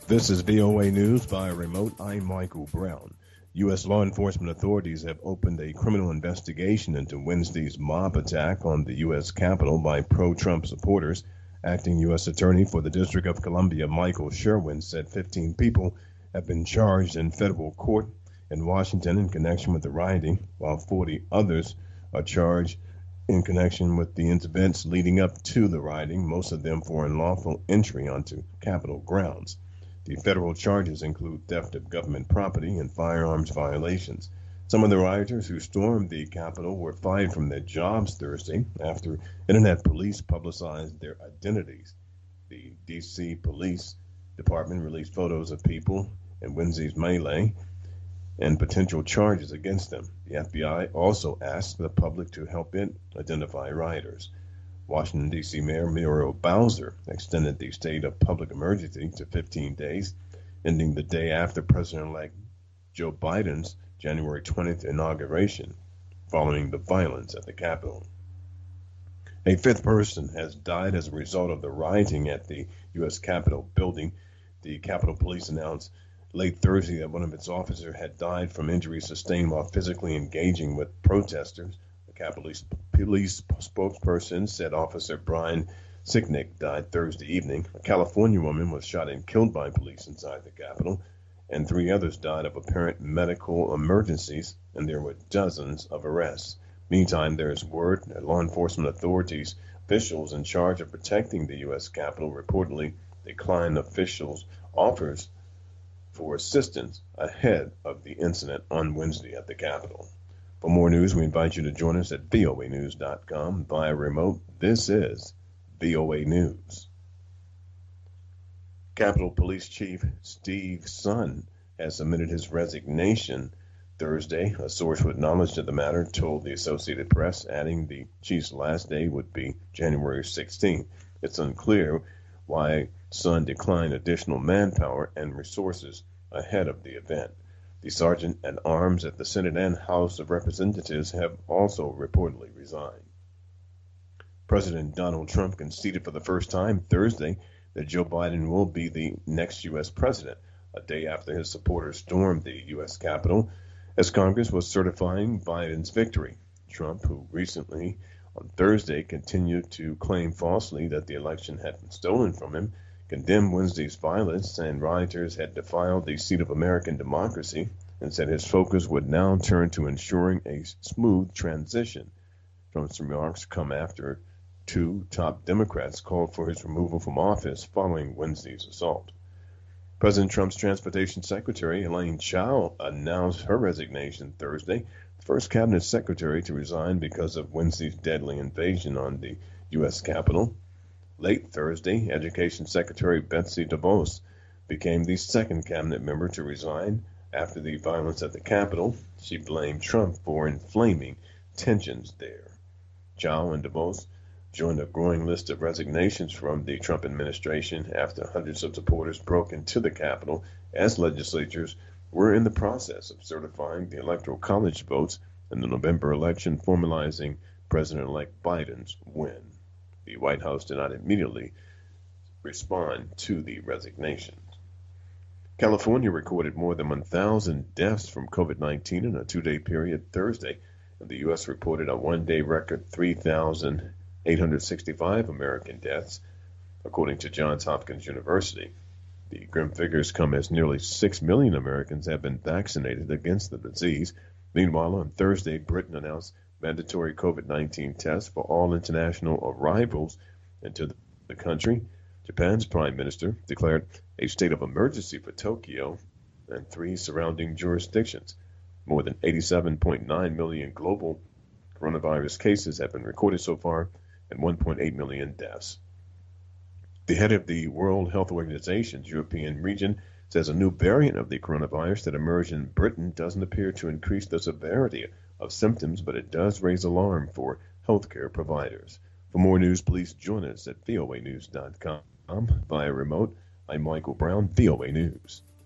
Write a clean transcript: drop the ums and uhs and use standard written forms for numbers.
This is VOA News by remote. I'm Michael Brown. U.S. law enforcement authorities have opened a criminal investigation into Wednesday's mob attack on the U.S. Capitol by pro-Trump supporters. Acting U.S. Attorney for the District of Columbia, Michael Sherwin, said 15 people have been charged in federal court in Washington in connection with the rioting, while 40 others are charged in connection with the events leading up to the rioting, most of them for unlawful entry onto Capitol grounds. The federal charges include theft of government property and firearms violations. Some of the rioters who stormed the Capitol were fired from their jobs Thursday after Internet police publicized their identities. The D.C. Police Department released photos of people in Wednesday's melee and potential charges against them. The FBI also asked the public to help it identify rioters. Washington, D.C. Mayor Muriel Bowser extended the state of public emergency to 15 days, ending the day after President-elect Joe Biden's January 20th inauguration, following the violence at the Capitol. A fifth person has died as a result of the rioting at the U.S. Capitol building. The Capitol Police announced late Thursday that one of its officers had died from injuries sustained while physically engaging with protesters. Capitol Police spokesperson said Officer Brian Sicknick died Thursday evening. A California woman was shot and killed by police inside the Capitol, and 3 others died of apparent medical emergencies, and there were dozens of arrests. Meantime, there is word that law enforcement authorities, officials in charge of protecting the U.S. Capitol reportedly declined officials' offers for assistance ahead of the incident on Wednesday at the Capitol. For more news, we invite you to join us at voanews.com via remote. This is VOA News. Capitol Police Chief Steve Sund has submitted his resignation Thursday. A source with knowledge of the matter told the Associated Press, adding the chief's last day would be January 16th. It's unclear why Sund declined additional manpower and resources ahead of the event. The sergeant at arms at the Senate and House of Representatives have also reportedly resigned. President Donald Trump conceded for the first time Thursday that Joe Biden will be the next U.S. president, a day after his supporters stormed the U.S. Capitol as Congress was certifying Biden's victory. Trump, who recently on Thursday continued to claim falsely that the election had been stolen from him, condemned Wednesday's violence and rioters had defiled the seat of American democracy, and said his focus would now turn to ensuring a smooth transition. Trump's remarks come after 2 top Democrats called for his removal from office following Wednesday's assault. President Trump's Transportation Secretary Elaine Chao announced her resignation Thursday, the first cabinet secretary to resign because of Wednesday's deadly invasion on the U.S. Capitol. Late Thursday, Education Secretary Betsy DeVos became the second cabinet member to resign after the violence at the Capitol. She blamed Trump for inflaming tensions there. Chao and DeVos joined a growing list of resignations from the Trump administration after hundreds of supporters broke into the Capitol as legislatures were in the process of certifying the Electoral College votes in the November election, formalizing President-elect Biden's win. The White House did not immediately respond to the resignations. California recorded more than 1,000 deaths from COVID-19 in a 2-day period Thursday, and the U.S. reported a one-day record 3,865 American deaths, according to Johns Hopkins University. The grim figures come as nearly 6 million Americans have been vaccinated against the disease. Meanwhile, on Thursday, Britain announced mandatory COVID-19 tests for all international arrivals into the country. Japan's prime minister declared a state of emergency for Tokyo and 3 surrounding jurisdictions. More than 87.9 million global coronavirus cases have been recorded so far and 1.8 million deaths. The head of the World Health Organization's European region says a new variant of the coronavirus that emerged in Britain doesn't appear to increase the severity of symptoms, but it does raise alarm for healthcare providers. For more news, please join us at voanews.com via remote. I'm Michael Brown, VOA News.